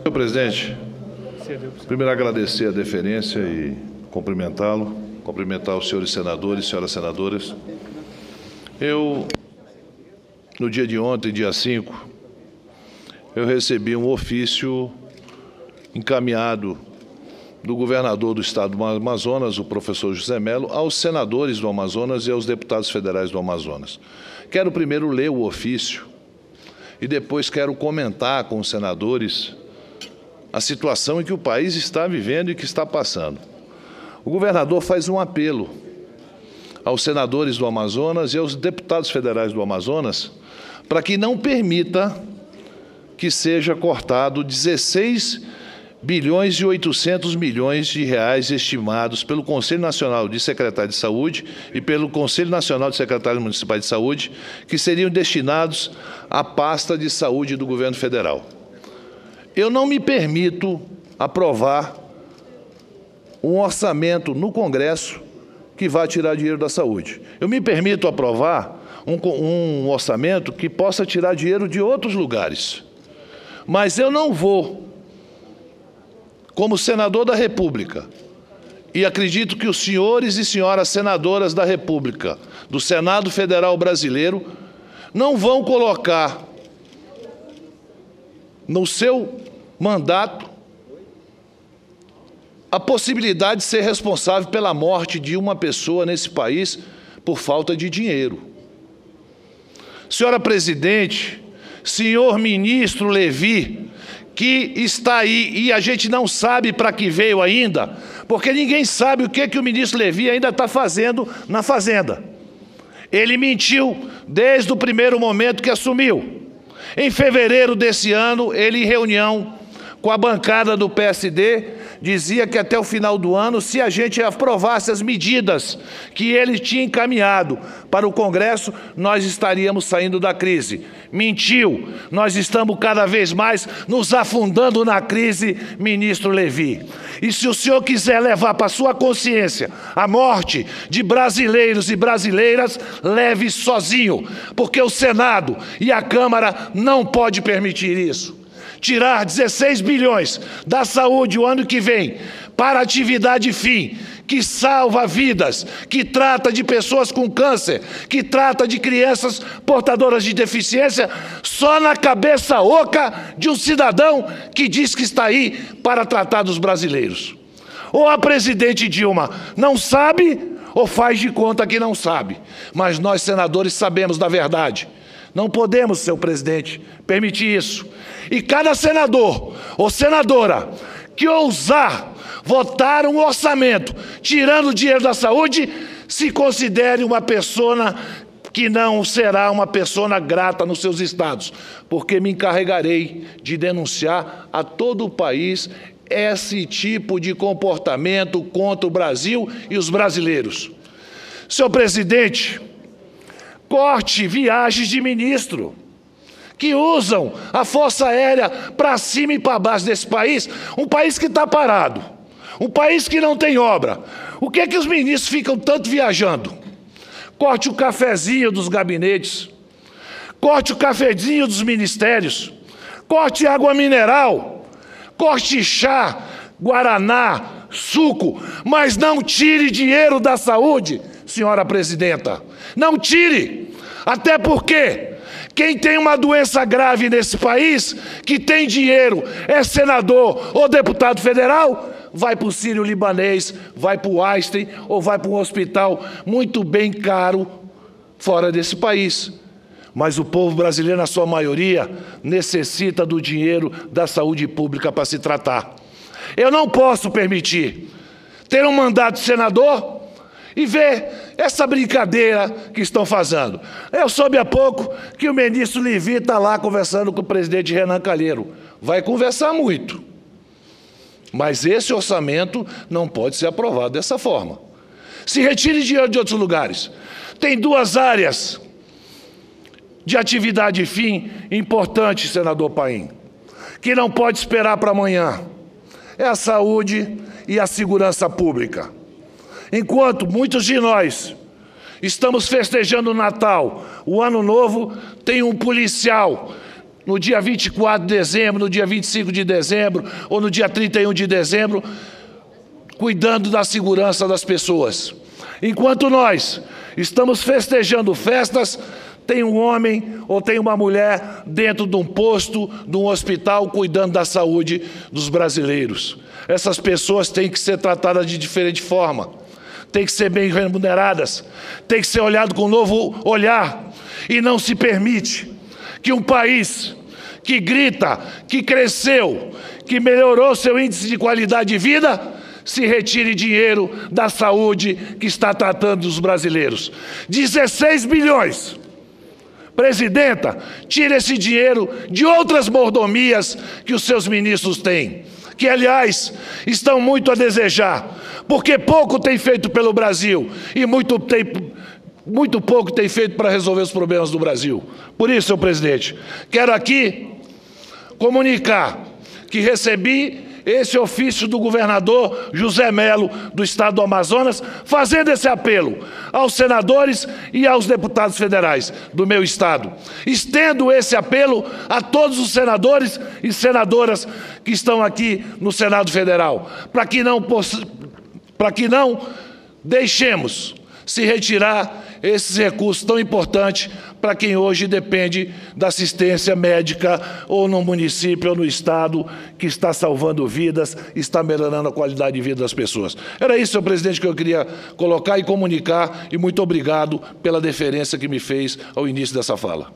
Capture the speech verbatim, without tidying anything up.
Senhor presidente, primeiro agradecer a deferência e cumprimentá-lo, cumprimentar os senhores senadores e senhoras senadoras. Eu, no dia de ontem, dia cinco, eu recebi um ofício encaminhado do governador do estado do Amazonas, o professor José Mello, aos senadores do Amazonas e aos deputados federais do Amazonas. Quero primeiro ler o ofício e depois quero comentar com os senadores a situação em que o país está vivendo e que está passando. O governador faz um apelo aos senadores do Amazonas e aos deputados federais do Amazonas para que não permita que seja cortado dezesseis bilhões e oitocentos milhões de reais estimados pelo Conselho Nacional de Secretários de Saúde e pelo Conselho Nacional de Secretários Municipais de Saúde, que seriam destinados à pasta de saúde do governo federal. Eu não me permito aprovar um orçamento no Congresso que vá tirar dinheiro da saúde. Eu me permito aprovar um, um orçamento que possa tirar dinheiro de outros lugares. Mas eu não vou, como senador da República, e acredito que os senhores e senhoras senadoras da República, do Senado Federal Brasileiro, não vão colocar no seu mandato a possibilidade de ser responsável pela morte de uma pessoa nesse país por falta de dinheiro. Senhora presidente, senhor ministro Levi, que está aí e a gente não sabe para que veio ainda, porque ninguém sabe o que, que o ministro Levi ainda está fazendo na Fazenda. Ele mentiu desde o primeiro momento que assumiu. Em fevereiro desse ano, ele, em reunião com a bancada do P S D, dizia que até o final do ano, se a gente aprovasse as medidas que ele tinha encaminhado para o Congresso, nós estaríamos saindo da crise. Mentiu. Nós estamos cada vez mais nos afundando na crise, ministro Levi. E se o senhor quiser levar para sua consciência a morte de brasileiros e brasileiras, leve sozinho, porque o Senado e a Câmara não podem permitir isso. Tirar dezesseis bilhões da saúde o ano que vem para atividade fim, que salva vidas, que trata de pessoas com câncer, que trata de crianças portadoras de deficiência, só na cabeça oca de um cidadão que diz que está aí para tratar dos brasileiros. Ou a presidente Dilma não sabe, ou faz de conta que não sabe. Mas nós, senadores, sabemos da verdade. Não podemos, senhor presidente, permitir isso. E cada senador ou senadora que ousar votar um orçamento tirando dinheiro da saúde, se considere uma pessoa que não será uma pessoa grata nos seus estados, porque me encarregarei de denunciar a todo o país esse tipo de comportamento contra o Brasil e os brasileiros. Senhor presidente, corte viagens de ministro que usam a Força Aérea para cima e para baixo desse país, um país que está parado, um país que não tem obra. O que é que os ministros ficam tanto viajando? Corte o cafezinho dos gabinetes, corte o cafezinho dos ministérios, corte água mineral, corte chá, guaraná, suco, mas não tire dinheiro da saúde, senhora presidenta. Não tire, até porque quem tem uma doença grave nesse país, que tem dinheiro, é senador ou deputado federal, vai para o Sírio-Libanês, vai para o Einstein ou vai para um hospital muito bem caro fora desse país. Mas o povo brasileiro, na sua maioria, necessita do dinheiro da saúde pública para se tratar. Eu não posso permitir ter um mandato de senador e ver essa brincadeira que estão fazendo. Eu soube há pouco que o ministro Levi está lá conversando com o presidente Renan Calheiro. Vai conversar muito. Mas esse orçamento não pode ser aprovado dessa forma. Se retire dinheiro de outros lugares. Tem duas áreas de atividade fim importante, senador Paim, que não pode esperar para amanhã. É a saúde e a segurança pública. Enquanto muitos de nós estamos festejando o Natal, o Ano Novo, tem um policial no dia vinte e quatro de dezembro, no dia vinte e cinco de dezembro ou no dia trinta e um de dezembro, cuidando da segurança das pessoas. Enquanto nós estamos festejando festas, tem um homem ou tem uma mulher dentro de um posto, de um hospital, cuidando da saúde dos brasileiros. Essas pessoas têm que ser tratadas de diferente forma, têm que ser bem remuneradas, têm que ser olhado com um novo olhar. E não se permite que um país que grita, que cresceu, que melhorou seu índice de qualidade de vida, se retire dinheiro da saúde que está tratando dos brasileiros. dezesseis bilhões. Presidenta, tire esse dinheiro de outras mordomias que os seus ministros têm, que, aliás, estão muito a desejar, porque pouco tem feito pelo Brasil e muito, tem, muito pouco tem feito para resolver os problemas do Brasil. Por isso, senhor presidente, quero aqui comunicar que recebi esse ofício do governador José Melo, do estado do Amazonas, fazendo esse apelo aos senadores e aos deputados federais do meu estado. Estendo esse apelo a todos os senadores e senadoras que estão aqui no Senado Federal, para que não, para que não deixemos se retirar esses recursos tão importantes para quem hoje depende da assistência médica ou no município ou no estado, que está salvando vidas, está melhorando a qualidade de vida das pessoas. Era isso, senhor presidente, que eu queria colocar e comunicar, e muito obrigado pela deferência que me fez ao início dessa fala.